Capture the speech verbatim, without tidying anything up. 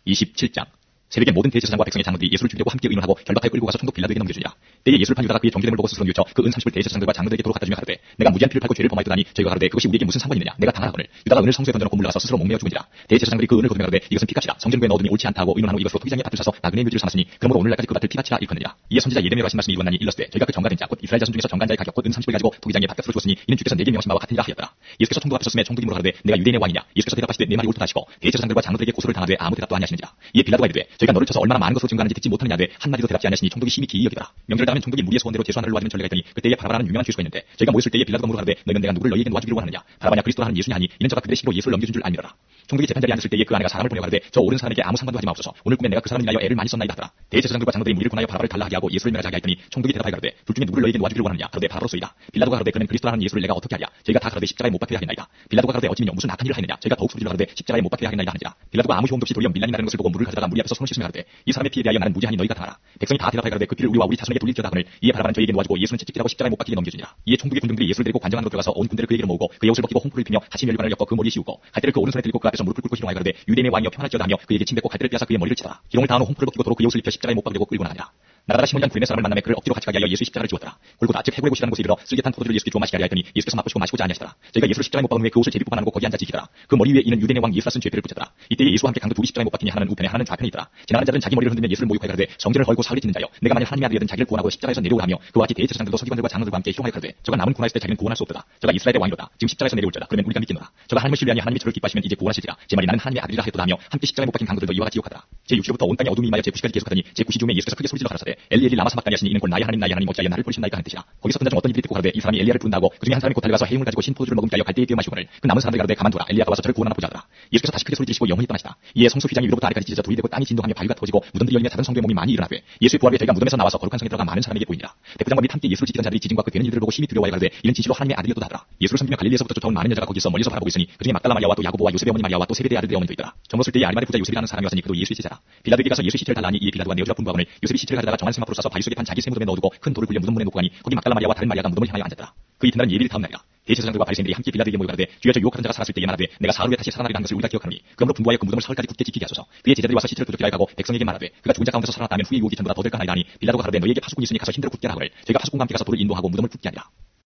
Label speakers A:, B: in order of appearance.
A: 이십칠 장. 새벽에 모든 대제사장과 백성의 장로들이 예수를 죽이려고 함께 의논하고 결박하여 끌고 가서 총독 빌라도에게 넘겨주니라. 때에 예수를 판 유다가 그의 정죄됨을 보고 스스로 뉘우쳐 그 은 삼십을 대제사장들과 장로들에게 도로 갖다 주며 가로되 내가 무지한 피를 팔고 죄를 범하였더니 저희가 가로되 그것이 우리에게 무슨 상관이 있느냐. 내가 당하거늘 유다가 은을 성소에 던져놓고 물러가서 스스로 목매어 죽은지라. 대제사장들이 그 은을 거두며 가로되 이것은 피값이라. 성전부에 넣어둠이 옳지 않다 하고 의논하고 이것으로 토기장에 밭을 사서 나그네의 묘지를 삼았으니 그러므로 오늘날까지 그 밭을 피바치라 일컫느니라. 이에 선지자 예레미야가 하신 말씀이 이루어나니 일렀으되 저희가 그 정가된 자 곧 이스라엘 자손 중에서 정간자의 가격 곧 은 삼십을 가지고 토기장에 밭값으로 주었으니 이는 주께서 내게 명하신 바와 같으리라 하였더라. 예수께서 총독 앞에 섰음에 총독이 물어 가로되 내가 유대인의 왕이냐. 예수께서 대답하시되 내 말이 옳다 하시고 대제사장들과 장로들에게 고소를 당하되 아무 대답도 아니하시는지라. 이에 빌라도가 이르되 저희가 너를 쳐서 얼마나 많은 것으로 증거하는지 듣지 못하느냐 하되 한마디도 대답지 않으시니 총독이 심히 기이 여기더라. 명절을 당하면 총독이 무리의 소원대로 제수 하나를 놓아주는 전례가 있더니 그때에 바라바라는 유명한 죄수가 있는데 저희가 모였을 때에 빌라도가 물어 가로되 너희는 내가 누구를 너희에게 놓아주기로 하느냐. 바라바냐 그리스도라 하는 예수냐 하니 이는 저가 그들의 시기로 예수를 넘겨준 줄 알미더라. 총독이 재판자리에 앉았을 때에 그 아내가 사람을 보내어 가로되 저 옳은 사람에게 아무 상관도 하지 마옵소서. 오늘 꿈에 내가 그 사람을 인하여 애를 많이 썼나이다 하더라. 대제사장들과 장로들이 무리를 권하여 바라바를 달라하게 하고 예수를 멸하게 하였더니 총독이 대답하여 가로되 둘 중에 누구를 너희에게 놓아주기로 원하느냐. 가로되 바라바로소이다. 빌라도가 가로되 그는 그리스도라 하는 예수를 내가 어떻게 하랴. 저희가 다 가로되 십자가에 못 박혀야 하겠나이다. 빌라도가 가로되 어찌미뇨 무슨 악한 일을 하느냐. 저희가 더욱 소리질러 가로되 십자가에 못 박혀야 하겠나이다 하느니라. 빌라도가 아무 효험도 없이 도리어 밀란이 나는 것을 보고 물을 가져다가 무리 앞에서 손을 씻으며 가로되 이 사람의 피에 대하여 나는 무죄하니 너희가 당하라. 백성이 다 대답하여 가로되 그 피를 우리와 우리 자손에게 돌릴지어다 하거늘 이에 바라바는 저에게 놓아주고 예수는 채찍질하고 십자가에 못 박히게 넘겨주니라. 이에 총독의 군중들이 예수를 데리고 관장 안으로 들어가서 온 군대를 그에게로 모으고 그의 옷을 벗기고 홍포를 피며 하시 멸관을 엮어 그 머리에 씌우고 갈대를 그 오른손에 들고 그 앞에서 무릎을 꿇고 희롱하여 가로되 유대인의 왕이여 평안할지어다 하며 그에게 침뱉고 갈대를 빼앗아 그의 머리를 치더라. 희롱을 당한 후 홍포를 벗기고 도로 그의 옷을 입혀 십자가에 못 박으려고 끌고 나니라. 나가다가 시몬이란 구레네 사람을 만나매 그를 억지로 같이 가게 하여 예수의 십자가를 주었더라. 골고다 즉 해골의 곳이라는 곳에 이르러 쓸개탄 포도주를 예수께 주어 마시게 하려 했더니 예수께서 맛보시고 마시고자 아니하시더라. 저희가 예수를 십자가에 못 박은 후에 그 옷을 제비뽑아 나누고 거기 앉아 지키더라. 그 머리 위에 이는 유대인의 왕 예수라 쓴 죄패를 붙였더라. 이때에 예수와 함께 강도 둘이 십자가에 못 박히니 하나는 우편에 하나는 좌편에 있더라. 지나가는 자들은 자기 머리를 흔들며 예수를 모욕하여 가로되 성전을 헐고 사흘이 찢는 자여 내가 만일 하나님의 아들이든 자기를 구원하고 십자가에서 내려오라며 그와 같이 대제사장들도 서기관들과 장로들과 함께 희롱하여 가로되 저가 남은 구원하였을 때 자기는 구원할 수 없도다. 저가 이스라엘의 왕이로다. 지금 십자가에서 내려올지어다. 그러면 우리가 믿겠노라. 저가 하나님을 신뢰하니 하나님이 저를 기뻐하시면 이제 구원하실지라. 제 말이 나는 하나님의 아들이라 하였도다 하며 함께 십자가에 못 박힌 강도들도 이와 같이 욕하더라. 제육 주로부터 온 땅에 어둠이 임하여 제구 시까지 계속하더니 제구 시 즈음에 예수께서 크게 소리질러 가라사대 엘리 엘리 라마 사박다니 하시니 이는 곧 나의 하나님 나의 하나님 어찌하여 나를 버리셨나이까 하는 뜻이라. 거기서 던자 중 어떤 이들이 듣고 가로되 이 사람이 엘리야를 부른다고 그중에 한 사람이 곧 달려가서 해용을 가지고 신포도주를 먹음께 하여 갈대에 끼어 마시고를 그 남은 사람들 가로되 가만두라 엘리야가 와서 저를 구원하나 보자 하더라. 예수께서 다시 크게 소리 지르시고 영원히 떠나시다. 이에 성소 휘장이 위로부터 아래까지 찢어져 돌이 되고 땅이 진동하며 바위가 터지고 무덤들이 열리며 작은 성도의 몸이 많이 일어나되 예수의 부활 후에 저희가 무덤에서 나와서 거룩한 성에 들어가 많은 사람에게 보이니라. 대부장과 및 함께 예수를 지키던 자들이 지진과 그 되는 일들을 보고 심히 두려워하여 가로되 이는 진실로 하나님의 아들이었도다 하더라. 예수를 섬기며 갈릴리에서부터 쫓아온 많은 여자가 거기서 멀리서 바라보고 있으니 그중에 막달라 마리아와 또 야고보와 요셉의 어머니 마리아와 또 세베대의 아들들의 어머니도 있더라. 젊었을 때에 아리마대 부자 요셉이라는 사람이 왔으니 그도 예수의 제자라. 빌라도에게 가서 예수의 시체를 달라하니 이에 빌라도가 내어주라 분부하거늘 요셉이 시체를 가져다가 정한 세마포로 싸서 바위 속에 판 자기 세 무덤에 넣어두고 큰 돌을 굴려 무덤 문에 놓고 가니 거기 막달라 마리아와 다른 마리아가 무덤을 향하여 앉았더라. 그 이튿날은 예비일 다음 날이라. 대제사장들과 바리새인들이 함께 빌라도에게 모여 가로되 주여 저 유혹하던 자가 살았을 때에 말하되 내가 사흘 후에 다시 살아나리라 한 것을 우리가 기억하노니 그러므로 분부하여 그 무덤을 사흘까지 굳게 지키게 하소서. 그의 제자들이 와서 시체를 도적질하여 가고 백성에게 말하되 그가 죽은 자 가운데서 살아났다면 후에 유혹이 전보다 더 될까 하나이다 하니 빌라도가 가로되 너희에게 파수꾼이 있으니 가서 힘대로 굳게 하라 하거늘 저희가 파수꾼과 함께 가서 돌을 인도하고 무덤을 굳게 하니라.